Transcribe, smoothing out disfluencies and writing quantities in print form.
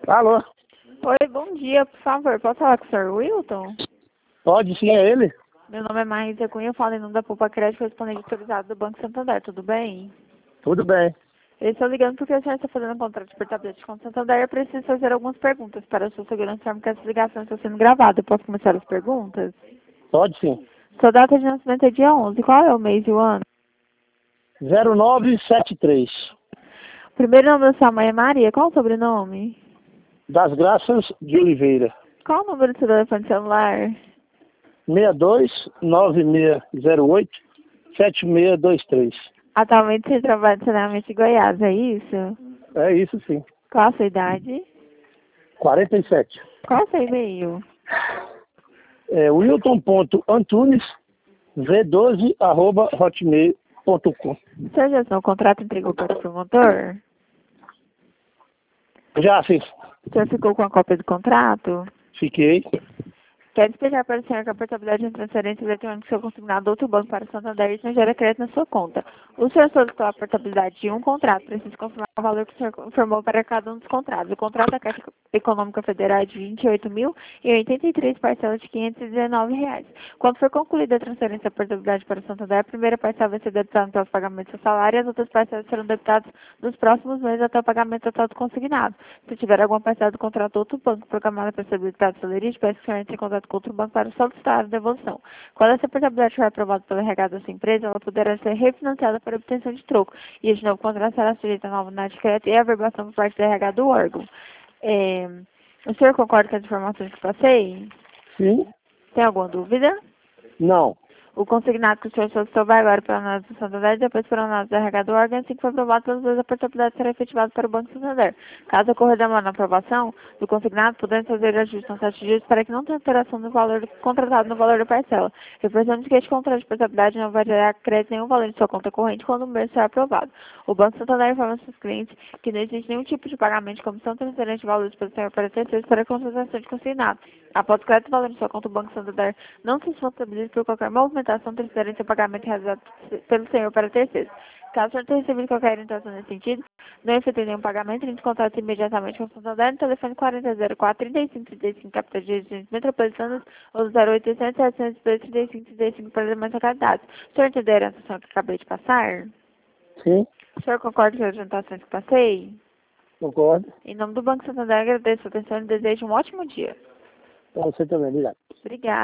Alô? Oi, bom dia, por favor, posso falar com o Sr. Wilton? Pode sim, é ele? Meu nome é Maísa Cunha, eu falo em nome da Poupa Crédito, correspondente autorizado do Banco Santander, tudo bem? Tudo bem. Eu estou ligando porque a senhora está fazendo um contrato de portabilidade com o Santander e eu preciso fazer algumas perguntas para a sua segurança, informe que essa ligação está sendo gravada. Eu posso começar as perguntas? Pode sim. Sua data de nascimento é dia 11, qual é o mês e o ano? 0973. O primeiro nome da sua mãe é Maria, qual o sobrenome? Das Graças de Oliveira. Qual o número do seu telefone celular? 62-9608-7623. Atualmente você trabalha no saneamento de Goiás, é isso? É isso sim. Qual a sua idade? 47. Qual o seu e-mail? É Wilton.antunes v12@hotmail.com. Você já assinou o contrato e entregou para o promotor? Já sim. Você ficou com a cópia do contrato? Fiquei. Quero explicar para o senhor que a portabilidade de transferência eletrônica do seu consignado do outro banco para o Santander e não gera crédito na sua conta. O senhor solicitou a portabilidade de um contrato, precisa confirmar o valor que o senhor informou para cada um dos contratos. O contrato da Caixa Econômica Federal é de R$ 28.083 parcelas de R$ 519. Quando for concluída a transferência da portabilidade para o Santander, a primeira parcela vai ser debitada pelo pagamento do seu salário e as outras parcelas serão debitadas nos próximos meses até o pagamento total do consignado. Se tiver alguma parcela do contrato do outro banco programada para ser debitada pelo LERIT, peço que o senhor entre em contato com outro banco para solicitar a devolução. Quando essa portabilidade for aprovada pelo RH da sua empresa, ela poderá ser refinanciada para obtenção de troco. E este novo contrato será sujeito a nova análise de crédito e averbação por parte do RH do órgão. O senhor concorda com as informações que passei? Sim? Tem alguma dúvida? Não. O consignado que o senhor solicitou vai agora para a análise do Santander e depois para a análise do RH do órgão, assim que for aprovado pelos dois, a portabilidade será efetivada para o Banco Santander. Caso ocorra demora na aprovação do consignado, podemos fazer ajuste nos 7 dias para que não tenha alteração no valor contratado no valor da parcela. Reforçamos que este contrato de portabilidade não vai gerar crédito nenhum valor em sua conta corrente quando o mesmo será aprovado. O Banco Santander informa seus clientes que não existe nenhum tipo de pagamento de comissão transferente de valores para o senhor para terceiros para a contratação de consignado. Após o crédito valor em sua conta, o Banco Santander não se responsabiliza por qualquer movimentação, transferência ou pagamento realizado pelo senhor para terceiros. Caso o senhor tenha recebido qualquer orientação nesse sentido, não efetue nenhum pagamento, entre em contato imediatamente com o Santander no telefone 4004-3535, capital de regiões metropolitanas, ou 0800 702 3535 para demais localidades. O senhor entendeu a orientação que acabei de passar? Sim? O senhor concorda com as orientações que passei? Concordo. Em nome do Banco Santander, agradeço a atenção e desejo um ótimo dia. Para você também, obrigado. Obrigada.